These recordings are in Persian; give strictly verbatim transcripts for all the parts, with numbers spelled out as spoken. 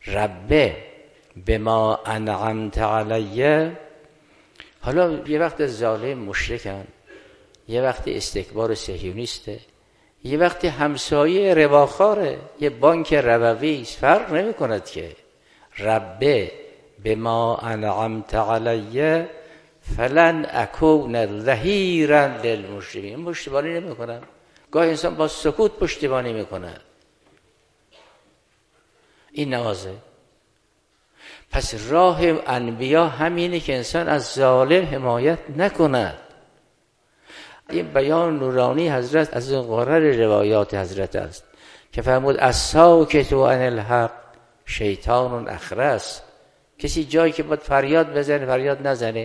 رب بما انعمت علیه. حالا یه وقت ظالم مشرکن، یه وقت استکبار صهیونیسته، یه وقت همسایه رباخاره، یه بانک ربوی است، فرق نمی کند که. رب بما انعمت علیه فلن اکون ظهیرا للمجرمین. پشتیبانی نمی کنم. گاه انسان با سکوت پشتیبانی می کنه. این نمازه. پس راه انبیا همینه که انسان از ظالم حمایت نکند. این بیان نورانی حضرت از قرر روایات حضرت است که فرمود الساکت عن الحق شیطان اخرس. کسی جایی که باید فریاد بزنه فریاد نزنه،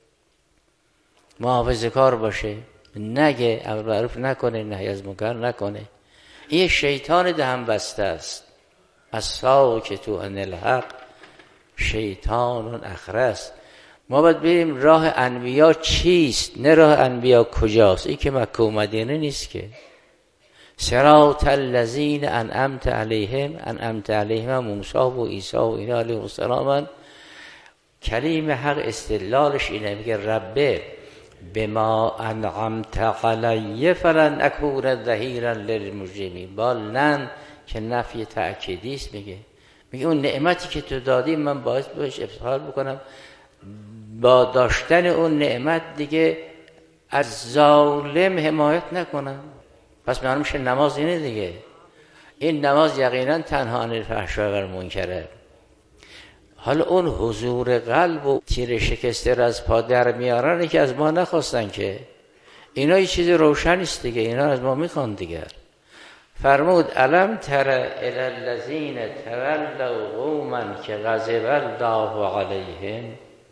محافظه کار باشه، نگه، امر معروف نکنه، نهی از منکر نکنه، این شیطان دهن بسته است. الساکت عن الحق شیطان اخرس. ما باید بریم راه انبیا چیست، نه راه انبیا کجاست. این که مکه و مدینه نیست که. صراط الذین انعمت علیهم، انعمت علیهم موسی و عیسی و اینا علیهم السلام. کلمه حق استدلالش اینه، میگه رب بما انعمت علیه فلن اکون ظهیرا للمجرمین. با لن که نفی تأکیدی است، میگه میگه اون نعمتی که تو دادی من باعث بهش افتخار بکنم، با داشتن اون نعمت دیگه از ظالم حمایت نکنم. پس معلوم میشه نماز اینه دیگه. این نماز یقینا تنها عن الفحشاء و المنکر. حالا اون حضور قلب و تیر شکسته را از پا در میارن که از ما نخواستن که. اینا یه چیز روشن است دیگه، اینا از ما میخوان دیگه. فرمود الم تر الی الذین تولوا قوما که غضب الله علیهم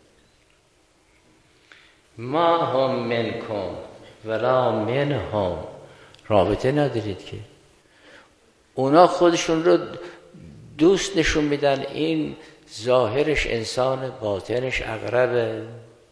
ما هم منکم ولا منهم. رابطه ندارید که. اونا خودشون رو دوست نشون میدن، این ظاهرش انسان، باطنش عقربه.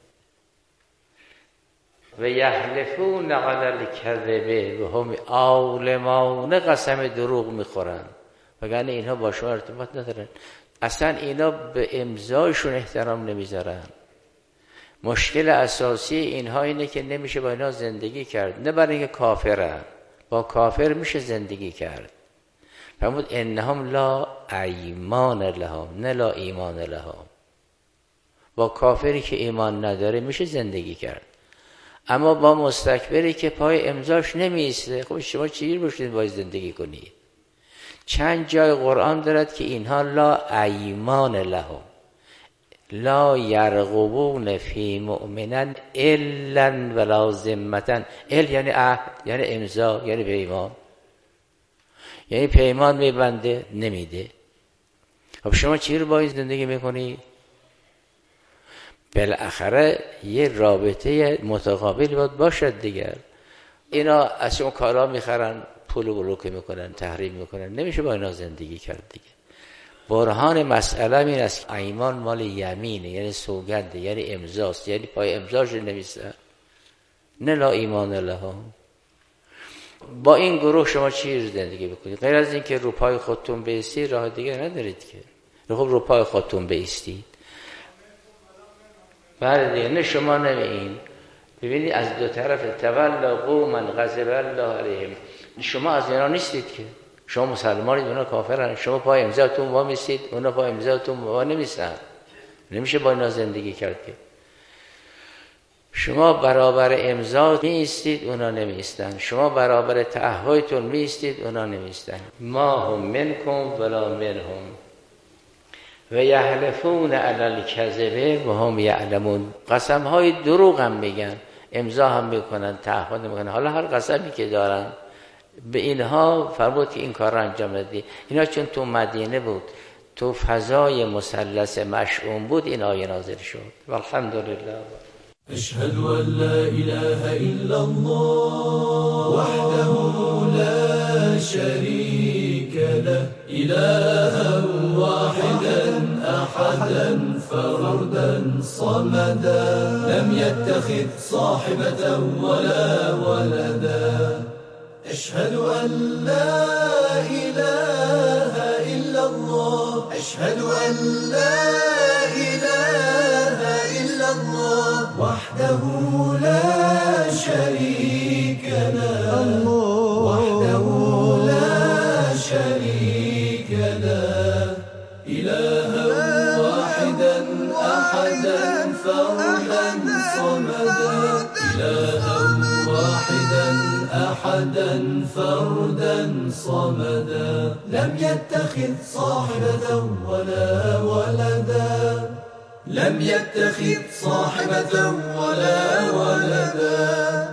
و یحلفون علی الکذب و هم عالمانه قسم دروغ میخورن، وگرنه اینها با شما ارتباط ندارن. اصلا اینا به امضایشون احترام نمیذارن. مشکل اساسی اینها اینه که نمیشه با اینا زندگی کرد. نه برای اینکه کافرن، با کافر میشه زندگی کرد. فرمود انهم لا ایمان لهم، نه لا ایمان لهم. با کافری که ایمان نداره میشه زندگی کرد، اما با مستکبری که پای امضاش نمیسته، خب شما چی باشید باید زندگی کنید؟ چند جای قرآن دارد که اینها لا ایمان لهم، لا یرغبون فی مؤمنا الا ولا ذمة. ال یعنی عهد، یعنی امضا، یعنی پیمان. یعنی پیمان میبنده نمیده. خب شما چی رو باید زندگی میکنی؟ بالاخره یه رابطه متقابل باید باشد دیگر. اینا از شما کارا میخرن، پول و بلوکه میکنن، تحریم میکنن، نمیشه با اینا زندگی کرد دیگه. برهان مسئله این است که ایمان مال یمینه، یعنی سوگنده، یعنی امضاست، یعنی پای امضاش نمیسته. نه لا ایمان لهم. با این گروه شما چی زندگی بکنید؟ غیر از این که رو پای خودتون بایستید راه دیگه ندارید که. خب رو پای خودتون بایستید. بله دیگه. نه شما نه این. ببینید از دو طرف تولا قوما غضب الله علیهم. شما از اینا نیستید که. شما مسلمانید، اونا کافرن. شما پای امضاتون وا میستید، اونا پای امضاتون وا نمیستن. نمیشه با اینا زندگی کرد که. شما برابر امضا میستید، اونا نمیستن. شما برابر تعهدتون میستید، اونا نمیستن. ما هم منکم ولا منهم و یحلفون علی الکذب و هم یعلمون. قسم های دروغ هم میگن، امضا هم میکنن، تعهد میکنن. حالا هر قسمی که دارن به اینها فرمود که این کار را انجام ندی. اینا چون تو مدینه بود، تو فضای مثلث مشؤوم بود، این آیه نازل شد. والحمدلله. أشهد أن لا إله إلا الله وحده لا شريك له إلها واحدا أحدا فردا صمدا لم يتخذ صاحبة ولا ولدا. أشهد أن لا إله إلا الله أشهد أن لا إله إلا الله وحده لا شريك له وحده لا شريك له إلها واحدا أحدا فردا صمدا إلها واحدا أحدا فردا صمدا لم يتخذ صاحبة ولا ولدا لم يتخذ صاحبة ولا ولدا.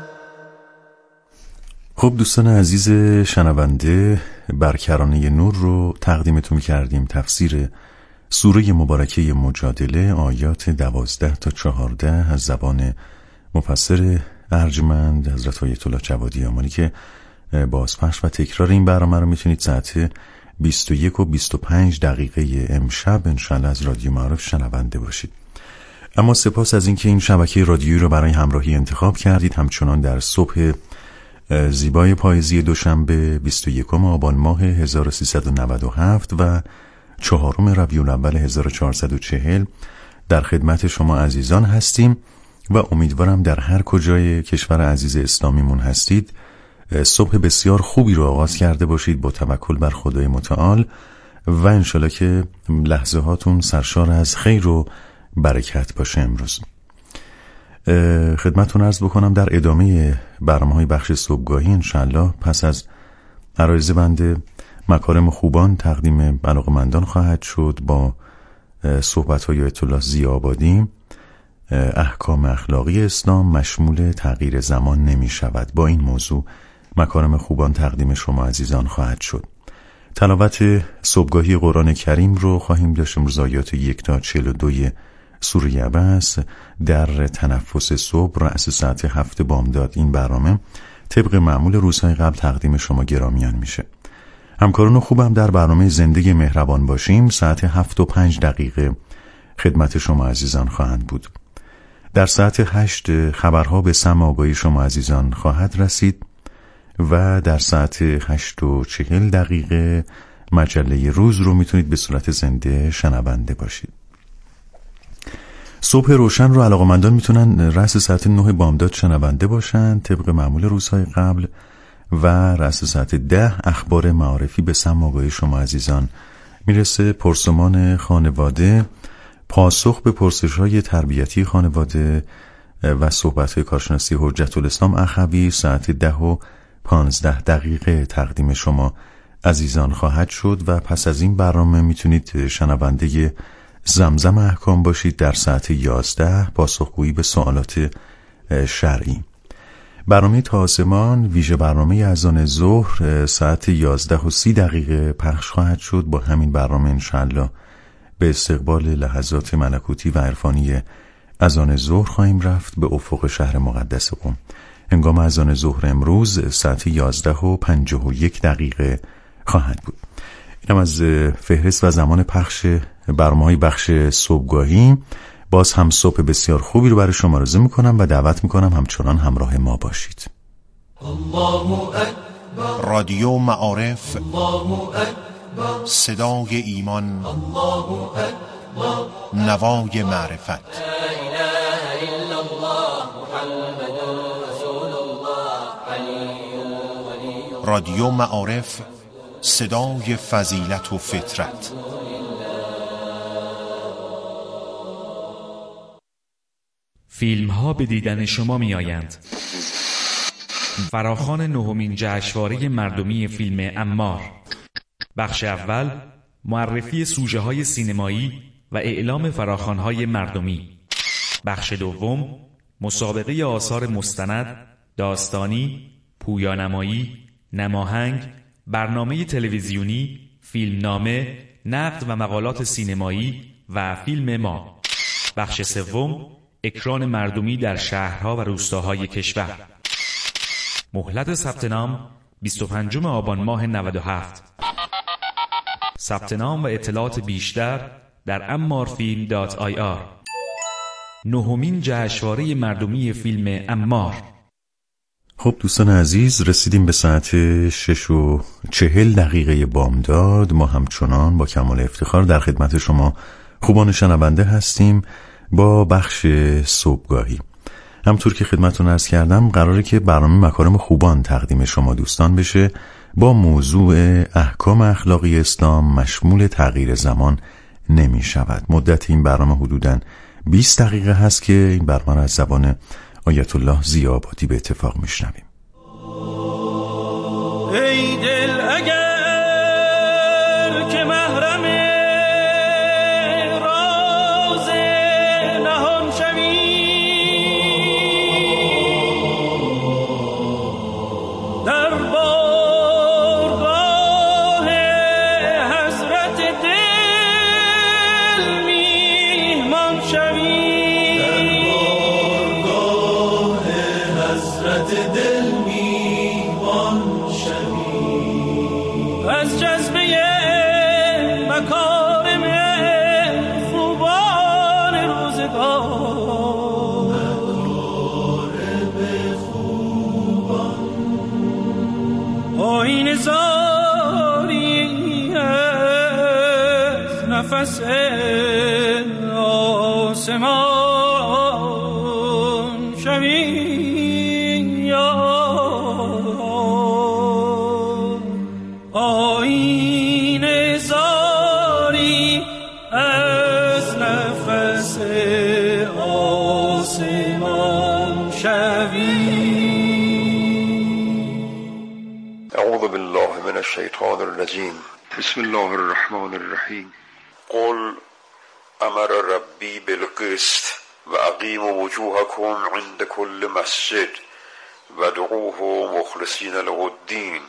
خب دوستان عزیز شنونده، بر کرانه نور رو تقدیمتون کردیم تفسیر سوره مبارکه مجادله آیات دوازده تا چهارده از زبان مفسر ارجمند حضرت آیت الله جوادی آمانی که بازپخش و تکرار این برنامه رو میتونید ساعت بیست و یک و بیست و پنج دقیقه امشب انشاءالله از رادیو معارف شنونده باشید. اما سپاس از اینکه این شبکه رادیویی رو برای همراهی انتخاب کردید. همچنان در صبح زیبای پاییزی دوشنبه بیست و یکم آبان ماه هزار و سیصد و نود و هفت و چهارم ربیع الاول هزار و چهارصد و چهل در خدمت شما عزیزان هستیم و امیدوارم در هر کجای کشور عزیز اسلامیمون هستید صبح بسیار خوبی رو آغاز کرده باشید با توکل بر خدای متعال و انشالله که لحظه هاتون سرشار از خیر و برکت باشه. امروز خدمتتون عرض بکنم در ادامه برنامه‌های بخش صبحگاهی انشالله پس از عرایض بنده مکارم خوبان تقدیم علاقه‌مندان خواهد شد با صحبت‌های آیت الله ضیاءآبادی. احکام اخلاقی اسلام مشمول تغییر زمان نمی شود. با این موضوع مکارم خوبان تقدیم شما عزیزان خواهد شد. تلاوت صبحگاهی قرآن کریم رو خواهیم داشت. امروز آیات یک تا چهل و دوی سوره عبس در تنفس صبح رأس ساعت هفت بامداد. این برنامه طبق معمول روزهای قبل تقدیم شما گرامیان میشه. همکاران خوبم در برنامه زندگی مهربان باشیم ساعت هفت و پنج دقیقه خدمت شما عزیزان خواهند بود. در ساعت هشت خبرها به سمع آگاهی شما عزیزان خواهد رسید و در ساعت هشت و چهل دقیقه مجله روز رو میتونید به صورت زنده شنونده باشید. صبح روشن رو علاقه‌مندان میتونن رأس ساعت نه بامداد شنونده باشن طبق معمول روزهای قبل و رأس ساعت ده اخبار معارفی به سمع آگاهی شما عزیزان میرسه. پرسمان خانواده، پاسخ به پرسش‌های تربیتی خانواده و صحبت‌های کارشناسی حجت الاسلام اخوی ساعت ده و پانزده دقیقه تقدیم شما عزیزان خواهد شد و پس از این برنامه میتونید شنونده زمزم احکام باشید در ساعت یازده پاسخگویی به سوالات شرعی. برنامه تا آسمان ویژه برنامه اذان ظهر ساعت یازده و سی دقیقه پخش خواهد شد. با همین برنامه انشاءالله به استقبال لحظات ملکوتی و عرفانی اذان ظهر خواهیم رفت به افق شهر مقدس قم. هنگام اذان ظهر امروز ساعت یازده و پنجاه و یک دقیقه خواهد بود. اینم از فهرست و زمان پخش برنامه‌های بخش صبحگاهی. باز هم صبح بسیار خوبی رو برای شما آرزو میکنم و دعوت میکنم همچنان همراه ما باشید. رادیو معارف، صدای ایمان، نوای معرفت. رادیو معارف، صدای فضیلت و فطرت. فیلم ها به دیدن شما می آیند. فراخوان نهمین جشنواره مردمی فیلم امار. بخش اول معرفی سوژه های سینمایی و اعلام فراخوان های مردمی. بخش دوم مسابقه آثار مستند، داستانی، پویانمایی، نماهنگ، برنامه تلویزیونی، فیلمنامه، نقد و مقالات سینمایی و فیلم ما. بخش سوم اکران مردمی در شهرها و روستاهای کشور. مهلت ثبت نام بیست و پنجم آبان ماه نود و هفت. ثبت نام و اطلاعات بیشتر در امارفیلم دات آی آر. نهمین جشنواره مردمی فیلم امار. خب دوستان عزیز، رسیدیم به ساعت شش و چهل دقیقه بامداد. ما همچنان با کمال افتخار در خدمت شما خوبان شنونده هستیم با بخش صبحگاهی. همطور که خدمتتون عرض کردم قراره که برنامه مکارم خوبان تقدیم شما دوستان بشه با موضوع احکام اخلاقی اسلام مشمول تغییر زمان نمی شود. مدت این برنامه حدوداً بیست دقیقه هست که این برنامه از زبان آیت الله ضیاءآبادی به اتفاق میشنویم. ای دل اگر که محرم راز نهان شوی، در بارگاه حضرت دل میهمان شوی، دل میوان شوی، از جذبه مکارم خوبان روزگار، مکارم خوبان آیین زاری از نفس آسمان شوی، آیین زاری از نفس آسمان شوی. اعوذ بالله من الشیطان الرجیم. بسم الله الرحمن الرحیم. قل امر ربی بالقسط و اقیموا وجوهکم عند كل مسجد وادعوه مخلصین له الدین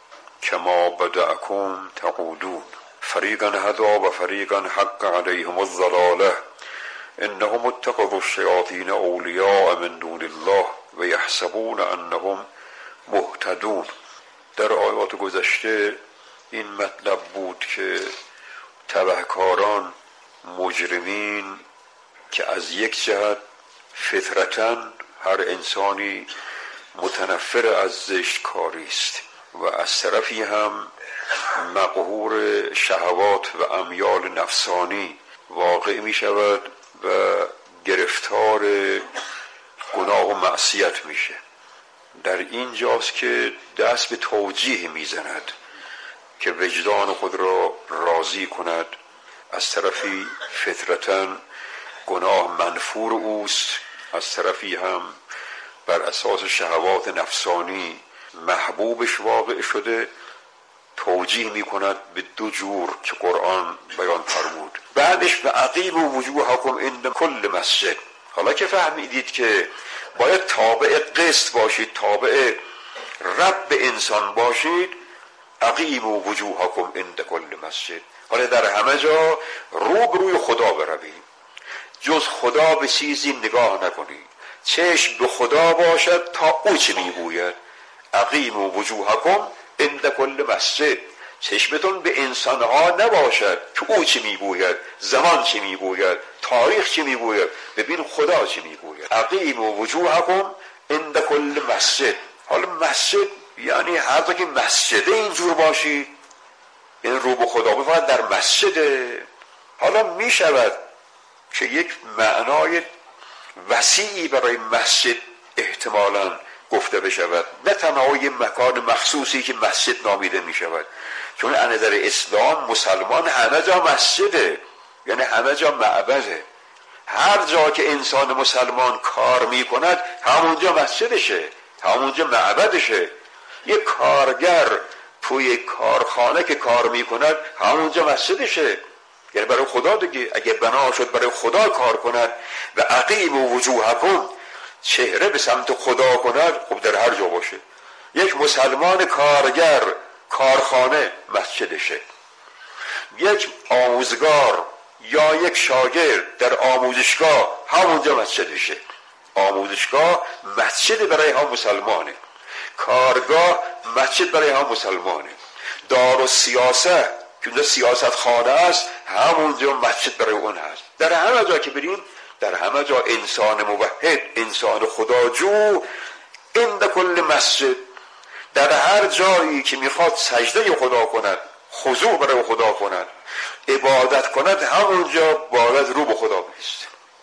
كما بدأكم تعودون فريقا هدى وفريقا حق عليهم الضلالة إنهم اتخذوا الشياطين أولياء من دون الله ويحسبون أنهم مهتدون. در آیات گذشته این مطلب بود که تبهکاران، مجرمین که از یک جهت فطرتاً هر انسانی متنفر از زشت کاری است و از طرفی هم مقهور شهوات و امیال نفسانی واقع می شود و گرفتار گناه و معصیت میشه. در این جاست که دست به توجیه می زند که وجدان خود را راضی کند. از طرفی فطرتاً گناه منفور اوست، از طرفی هم بر اساس شهوات نفسانی محبوبش واقع شده. توجیه می کند به دو جور که قرآن بیان فرمود. بعدش به اقیموا وجوهکم عند کل مسجد. حالا که فهمیدید که باید تابع قسط باشید، تابع رب انسان باشید، اقیموا وجوهکم عند کل مسجد. حالا در همه جا رو به روی خدا بروید، جز خدا به چیزی نگاه نکنید، چشم به خدا باشد تا او چه میگوید. اقیموا وجوهکم عند کل مسجد. چشمتون به انسانها نباشد که او چه میگوید، زمان چه میگوید، تاریخ چه میگوید، ببین خدا چه میگوید. اقیموا وجوهکم عند کل مسجد. حالا مسجد یعنی هر جا که مسجده اینجور باشید، یعنی رو به خدا بفرد در مسجده. حالا میشود که یک معنای وسیعی برای مسجد احتمالاً گفته بشود، نه تنها یه مکان مخصوصی که مسجد نامیده می شود، چون از نظر اسلام مسلمان همه جا مسجده، یعنی همه جا معبده. هر جا که انسان مسلمان کار می کند همونجا مسجدشه، همونجا معبدشه. یه کارگر توی کارخانه که کار می کند همونجا مسجدشه، یعنی برای خدا دیگه. اگه بنا شد برای خدا کار کند و اقیموا وجوهکم، چهره به سمت خدا کند، خب در هر جا باشه. یک مسلمان کارگر کارخانه مسجدشه، یک آموزگار یا یک شاگرد در آموزشگاه همونجا مسجدشه. آموزشگاه مسجد برای هم مسلمانه، کارگاه مسجد برای هم مسلمانه. دار و سیاست که اونجا سیاست خانه است، همونجا مسجد برای اون هست. در همه جا که بریم، در همه جا انسان موحد، انسان خداجو عند کل مسجد، در هر جایی که میخواد سجده خدا کند، خضوع برای خدا کند، عبادت کند، همونجا باید رو به خدا بایسته،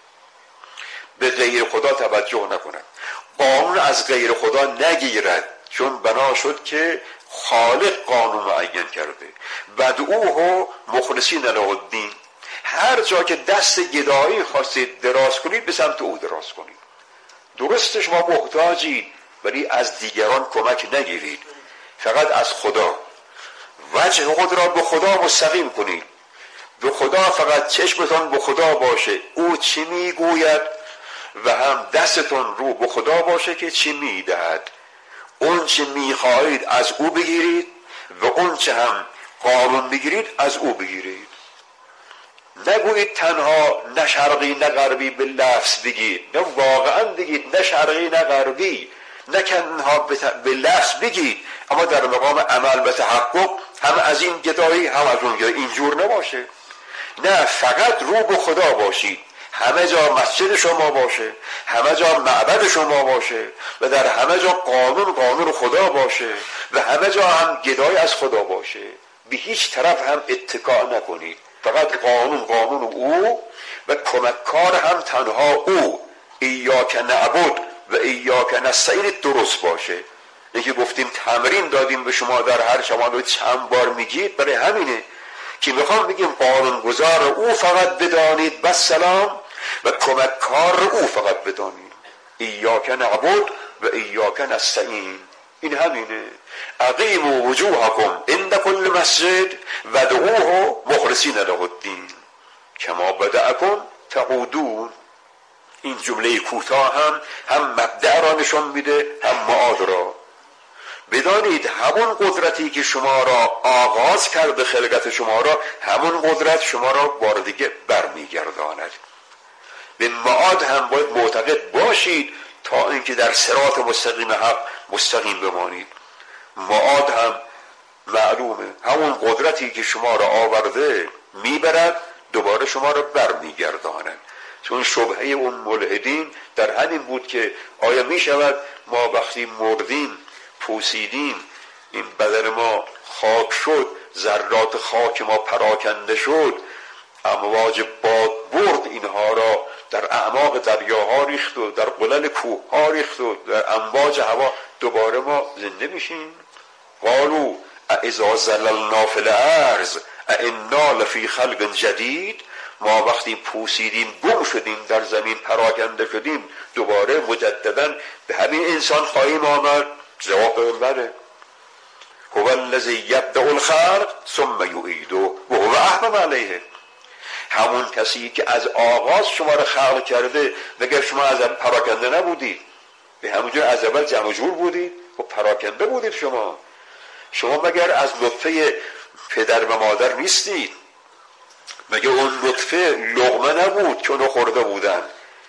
به غیر خدا توجه نکند، قانون از غیر خدا نگیرد، چون بنا شد که خالق قانون معین کرده. بدعوه مخلصین له الدین، هر جا که دست گدایی خواستید دراز کنید به سمت او دراز کنید. درسته شما محتاجید ولی از دیگران کمک نگیرید، فقط از خدا. وجه خود را به خدا مستقیم کنید، به خدا فقط چشمتان به خدا باشه، او چی میگوید، و هم دستتون رو به خدا باشه که چی میدهد. اون چه میخواهید از او بگیرید و اون چه هم قانون بگیرید از او بگیرید. نگویید تنها نه شرقی نه غربی به لفظ بگید، نه واقعا بگید، نه شرقی نه غربی، نه تنها به لفظ بگید، اما در مقام عمل و تحقق هم از این گدایی هم از اون گدایی. اینجور نباشه، نه فقط رو به خدا باشید، همه جا مسجد شما باشه، همه جا معبد شما باشه و در همه جا قانون قانون خدا باشه و همه جا هم گدای از خدا باشه. به هیچ طرف هم اتکا نکنید، فقط قانون قانون او و کمککار هم تنها او. ایاک نعبد و ایاک نستعین درست باشه. اینکه گفتیم تمرین دادیم به شما در هر شما رو چند بار میگید، برای همینه که میخوام بگیم قانون گذار او فقط بدانید بس سلام و کمککار او فقط بدانید. ایاک نعبد و ایاک نستعین، این همینه. اقیموا وجوهکم عند کل مسجد ودعوه مخلصین له الدین کما بدأکم تعودون. این جمله کوتاه هم هم مبدأ را نشان میده هم معاد را. بدانید همون قدرتی که شما را آغاز کرده خلقت شما را، همون قدرت شما را بار دیگه برمیگرداند. به معاد هم باید معتقد باشید تا اینکه در صراط مستقیم حق مستقیم بمانید. معاد هم معلومه، همون قدرتی که شما را آورده میبرد دوباره شما را برمیگرداند. چون شبهه اون ملحدین در همین بود که آیا میشود ما وقتی مردیم پوسیدیم این بدن ما خاک شد، ذرات خاک ما پراکنده شد، امواج باد برد اینها را در اعماق دریاها ریخت و در قلل کوه ها ریخت و در امواج هوا، دوباره ما زنده میشیم؟ قالوا اذا زللنا فی الارض انا لفی خلق جدید. ما وقتی پوسیدیم گم شدیم در زمین پراکنده شدیم، دوباره مجددا به همین انسان خواهیم آمد؟ جواب بله. هو الذی یبدأ الخلق ثم یعیده و هو اهون علیه. همون کسی که از آغاز شما را خلق کرده، مگر شما از پراکنده نبودید؟ به همونجور از اول جمع جور بودید و پراکنده بودید. شما شما مگر از نطفه پدر و مادر نیستید؟ مگر اون نطفه لقمه نبود که اونو خورده بودن؟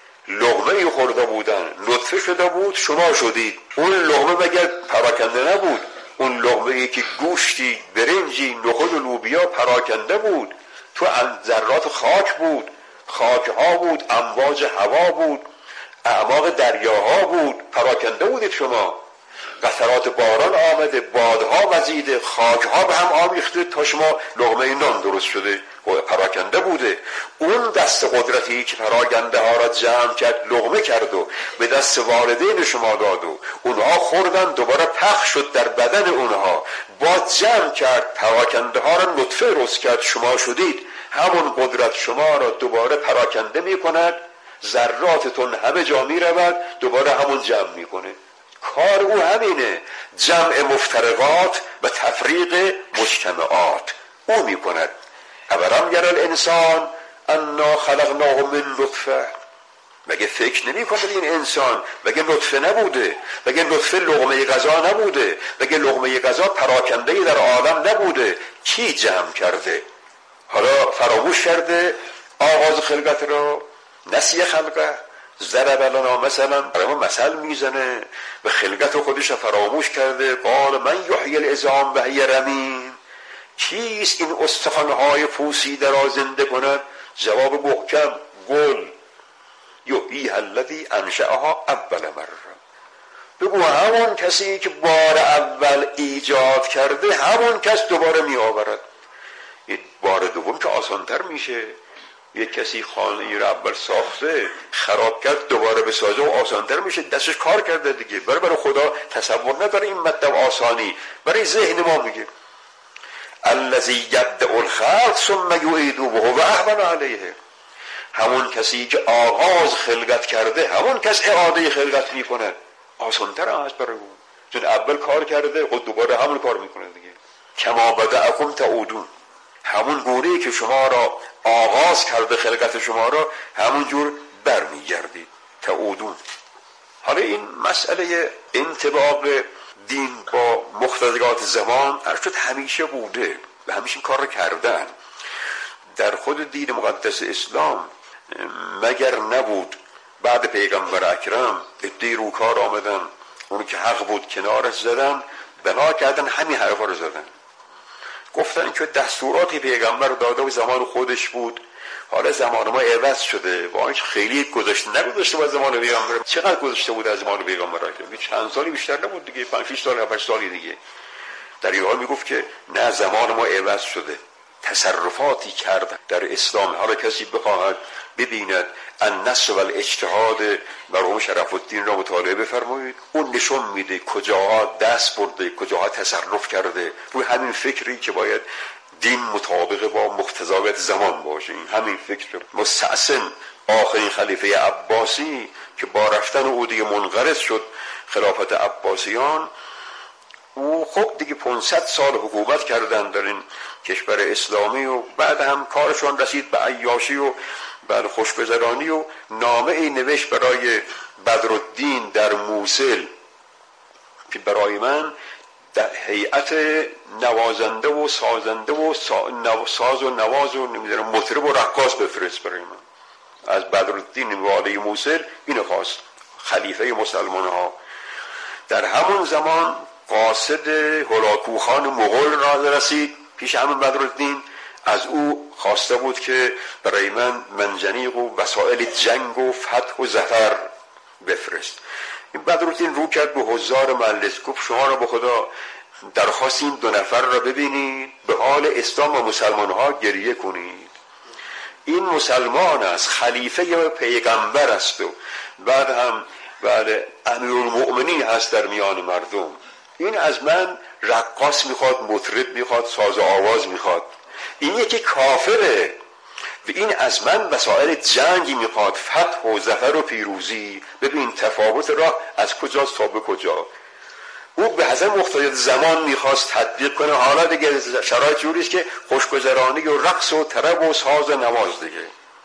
لقمه خورده بودن، نطفه شده بود، شما شدید. اون لقمه مگر پراکنده نبود؟ اون لقمه ای که گوشتی، برنجی، نخود و لوبیا پراکنده بود، تو ذرات خاک بود، خاک ها بود، امواج هوا بود، اعماق دریاها بود، پراکنده بودید شما. قطرات باران آمده، بادها وزیده، خاک ها به هم آمیخته تا شما لقمه نان درست شده و پراکنده بوده. اون دست قدرتی که پراکنده ها را جمع کرد، لقمه کرد و به دست والدین شما داد و اونها خوردن، دوباره پخش شد در بدن اونها، باز جمع کرد، پراکنده ها را نطفه درست کرد، شما شدید. همون قدرت شما را دوباره پراکنده می کند، ذراتتون همه جا می رود، دوباره همون جمع می کنه. کار او همینه، جمع مفترقات و تفریق مجتمعات او می کند. اولم یر الانسان انا خلقناه من نطفه. مگه فکر نمی کنه این انسان مگه نطفه نبوده؟ مگه نطفه لقمه غذا نبوده؟ مگه لقمه غذا پراکنده در عالم نبوده؟ کی جمع کرده؟ حالا فراموش کرده آغاز خلقت را، نسی خلقه. ضرب لنا مثلا، برای ما مثل میزنه و خلقت خودش فراموش کرده. قال من یحیی العظام و هی رمیم. کیست این استخوان‌های پوسیده را زنده کند؟ جواب محکم، گل. یحییها الذی انشأها اول مره. بگو همون کسی که بار اول ایجاد کرده همون کس دوباره می آورد. بار دوم که آسانتر میشه. یک کسی خانه را اول ساخته خراب کرد دوباره بسازه و آسانتر میشه، دستش کار کرده دیگه. برای برای خدا تصور نداره این مطلب آسانی، برای ذهن ما میگه الذی یبدأ الخلق ثم یعیده وهو اهون علیه. همون کسی که آغاز خلقت کرده همون کس اعاده خلقت میکنه، آسانتر از برای اون، چون اول کار کرده خود دوباره همون کار میکنه دیگه. کما بدأکم تعودون، همون گونه‌ای که شما را آغاز کرده خلقت شما را همون جور برمیگردید. تعودون. حالا این مسئله انطباق دین با مقتضیات زمان ارشد همیشه بوده و همیشه این کار را کردن. در خود دین مقدس اسلام مگر نبود بعد پیغمبر اکرم عده‌ای روکار آمدن، اونی که حق بود کنارش زدن، بنا کردن همین حرفا رو زدن. گفتن که دستوراتی پیغمبر داده و زمان خودش بود، حالا زمان ما عوض شده، با اینکه خیلی گذشته نگذشته بود زمان پیغمبر. چقدر گذشته بود از زمان پیغمبر اکرم؟ چند سالی بیشتر نبود دیگه، پنج شش سال هفت سالی دیگه. در این حال میگفت که نه، زمان ما عوض شده، تصرفاتی کرد در اسلام. حالا کسی بخواهد ببیند النص و الاجتهاد مرحوم شرف الدین را مطالعه بفرمایید، اون نشون میده کجاها دست برده، کجاها تصرف کرده روی همین فکری که باید دین مطابق با مقتضیات زمان باشه. این همین فکر مستحسن آخرین خلیفه عباسی که با رفتن او دیگه منقرض شد خلافت عباسیان، او خب دیگه پانصد سال حکومت کردن در این کشور اسلامی و بعد هم کارشون رسید به عیاشی و بعد خوشگذرانی و نامه ای نوشت برای بدرالدین در موصل که برای من در هیئت نوازنده و سازنده و ساز و نواز و نمیدونم مطرب و رقاص بفرست برای من. از بدرالدین والی موصل اینو خواست، خلیفه مسلمان ها. در همون زمان قاصد هلاکوخان مغول را رسید پیش همون بدرالدین، از او خواسته بود که برای من منجنیق و وسایل جنگ و فتح و ظفر بفرست. این بدرالدین رو کرد به حضار مجلس، گفت شما را به خدا درخواست این دو نفر را ببینید، به حال اسلام و مسلمان ها گریه کنید. این مسلمان است، خلیفه یا پیغمبر است و بعد هم بعد امیرالمؤمنین هست در میان مردم. این از من رقاص میخواد، مطرب میخواد، ساز آواز میخواد. این یکی کافره و این از من وسایل جنگی میخواد، فتح و ظفر و پیروزی. ببین تفاوت راه از کجاست تا به کجا. او به حسب مقتضیات زمان میخواست تطبیق کنه. حالا دیگه شرایط جوریست که خوشگذرانی و رقص و طرب و ساز و نواز دیگه.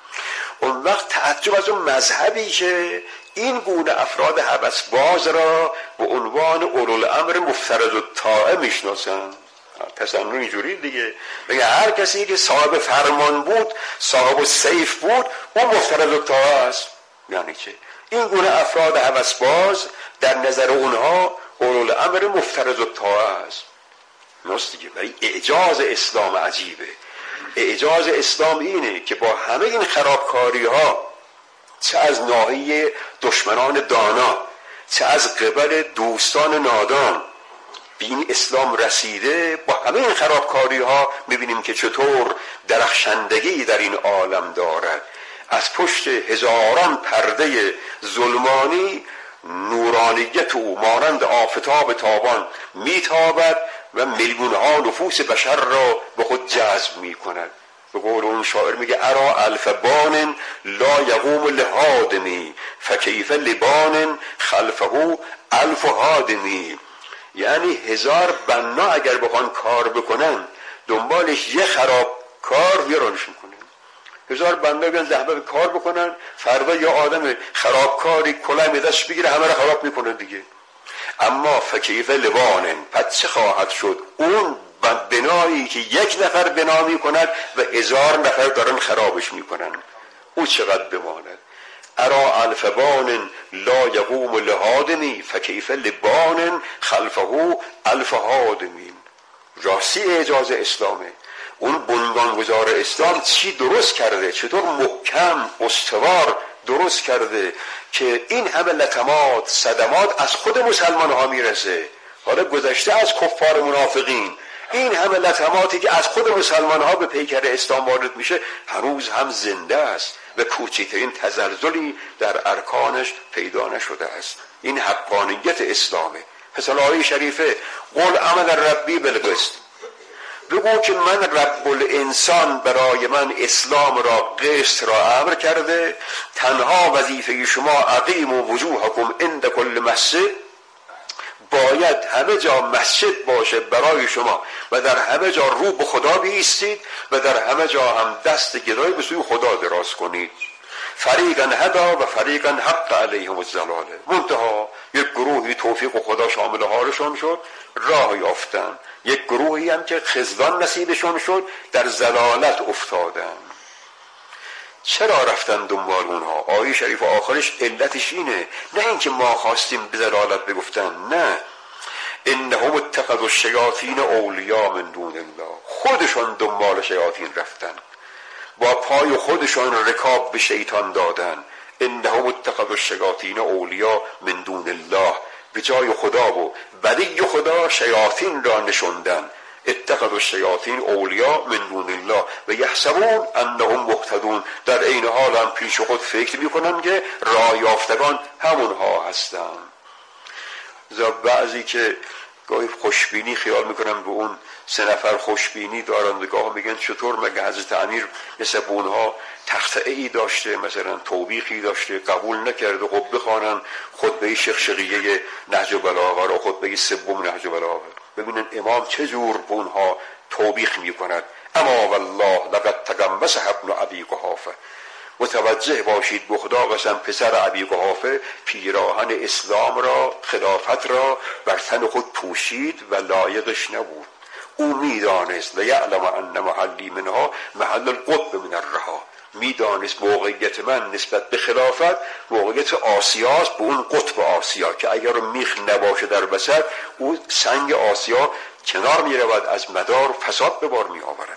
اون وقت تعجب از اون مذهبی که این گونه افراد هوسباز را به عنوان اولوالامر مفترض الطاعه میشناسن. تصنع اینجوری دیگه، بگه هر کسی که صاحب فرمان بود، صاحب سیف بود، اون مفترض الطاعه است. یعنی چه؟ این گونه افراد هوسباز در نظر اونها اولوالامر مفترض الطاعه است. نست دیگه. ولی اعجاز اسلام عجیبه. اعجاز اسلام اینه که با همه این خرابکاری ها، چه از ناحیه دشمنان دانا، چه از قبل دوستان نادان، به این اسلام رسیده. با همه این خرابکاری ها میبینیم که چطور درخشندگی در این عالم دارد. از پشت هزاران پرده ظلمانی نورانیت او مانند آفتاب تابان میتابد و میلیون ها نفوس بشر را به خود جذب میکند. به قول اون شاعر میگه ارا الف بان لا یقوم لهادمی فکیف لبان خلفه الف هادمی. یعنی هزار بنا اگر بخوان کار بکنن دنبالش یه خراب کار ویرانش میکنن. هزار بنده بیان زحمت کار بکنن، فردا یا آدم خرابکاری کلاه دست بگیره همه را خراب میکنه دیگه. اما فکیف لبانن، پس چه خواهد شد اون بنایی که یک نفر بنا میکند و هزار نفر دارن خرابش میکنن، او چقدر بماند. ارا الف بان لا یقوم لهادمی فکیف لبان خلفه الف هادمی. راستی اعجاز اسلامه. اون بنیانگذار اسلام چی درست کرده، چطور محکم استوار درست کرده که این همه لطمات صدمات از خود مسلمان ها میرسه. حالا گذشته از کفار منافقین، این همه لطماتی که از خود مسلمان ها به پیکر اسلام وارد میشه هنوز هم زنده است و کوچکترین تزلزلی در ارکانش پیدا نشده است. این حقانیت اسلامه. مثلا آیه شریفه قل عمل ربی بالقسط، بگو که من رب الانسان برای من اسلام را قسط را امر کرده، تنها وظیفه شما اقیم و وجوهکم عند کل مسجد، باید همه جا مسجد باشه برای شما و در همه جا رو به خدا بایستید و در همه جا هم دست گدای به سوی خدا دراز کنید. فریقا هدا و فریقا حق علیهم الضلاله، منتها یک گروهی توفیق و خدا شامل حالشون شد، راه یافتن، یک گروهی هم که خذلان نصیبشون شد، در ضلالت افتادن. چرا رفتن دنبال اونها؟ آیه شریف آخرش علتش اینه، نه اینکه ما خواستیم به ضلالت بگفتن، نه، انهم اتخذوا الشیاطین اولیاء من دون الله، خودشون دنبال شیاطین رفتن، با پای خودشون رکاب به شیطان دادن. انهم اتخذوا الشیاطین اولیاء من دون الله، به جای خدا و ولی خدا شیاطین را نشوندن. اتخذوا الشیاطین اولیاء من دون الله و یحسبون انهم مهتدون، در این حال هم پیش خود فکر میکنن که راه یافتگان همونها هستن. بعضی که گاهی خوشبینی خیال میکنن به اون سه نفر خوشبینی دارن، نگاه میگن چطور مگه حضرت امیر مثل اونها تختعی داشته، مثلا توبیخی داشته، قبول نکرده، خب بخوانن خطبه شقشقیه نهج البلاغه را، خطبه سوم نهج البلاغه، ببینن امام چه جور به اونها توبیخ میکند. اما والله لقد تقمص ابن ابی قحافه، متوجه باشید به خدا قسم پسر ابی قحافه پیراهن اسلام را، خلافت را بر تن خود پوشید و لایقش نبود. او میدانست لیعلم ان محلی منها محل القطب من الرها، میدانست موقعیت من نسبت به خلافت موقعیت آسیاست، به اون قطب آسیا که اگر میخ نباشه در وسط او سنگ آسیا کنار میرود، از مدار فساد به بار میآورد.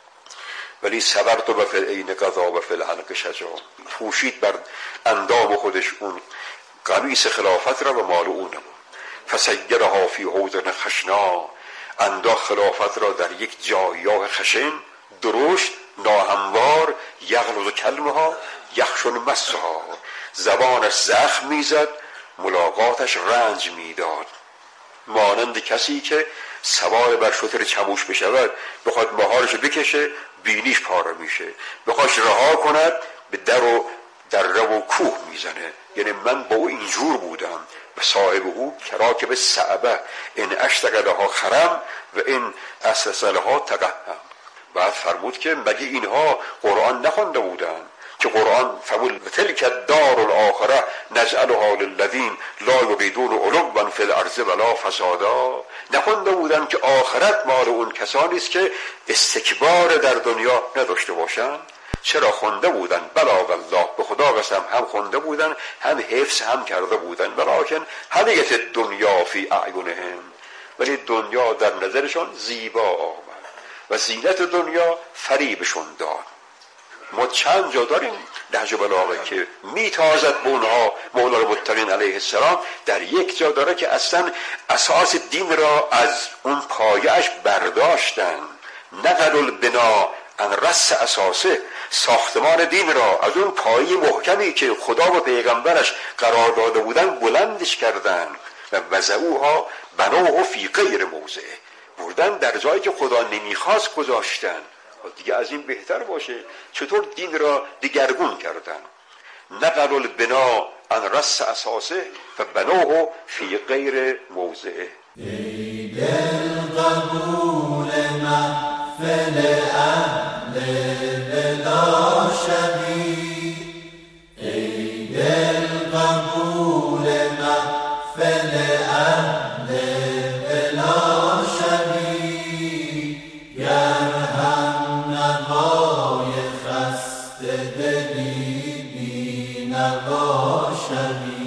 ولی صبرت و فی العین قضا و فی الحلق شجاع، پوشید بر اندام خودش اون قمیص خلافت را و مال اون نبود. فسیرها فی حوض خشنا، انداخت خلافت را در یک جایگاه خشن، درشت، ناهموار، یغلظ کلمها یخشن مسها، زبانش زخم میزد، ملاقاتش رنج میداد، مانند کسی که سوار بر شتر چموش بشود، بخواد مهارش بکشه بینیش پاره میشه، بخواش رها کند به در و دره و کوه میزنه. یعنی من با او اینجور بودم و صاحب او کراکب صعبه ان اشتغلها خرم و این اسسلها تقهم. بعد فرمود که مگه اینها قرآن نخونده بودن که قرآن فرمود تلک الدار الاخره نجعلها للذین لا یریدون علوا فی الارض ولا فسادا، نخونده بودن که آخرت مال اون کسانی است که استکبار در دنیا نداشته باشند؟ چرا خونده بودن؟ بلا والله، به خدا قسم هم خونده بودن هم حفظ هم کرده بودن، ولکن حلیت دنیا فی اعینهم، ولی دنیا در نظرشان زیبا آمد و زینت دنیا فریبشون داد. ما چند جا داریم نهج البلاغه که میتازد به اونها مولا المتقین علیه السلام، در یک جا داره که اصلا اساس دین را از اون پایه‌اش برداشتن، نقل البنا ان رأس اساسه، ساختمان دین را از اون پایه محکمی که خدا و پیغمبرش قرار داده بودن بلندش کردن و وضعوها بنوه فی غیر موضعه، بردن در جایی که خدا نمیخواست گذاشتن. دیگه از این بهتر باشه؟ چطور دین را دیگرگون کردن؟ نقل البنا ان رأس اساسه و بنوه فی غیر موضعه. ای دل قبول محفل اهل بلا شبیه، ای دل قبول محفل اهل بلا شبیه، گر هم نوای خسته دلی بی نوا شبیه.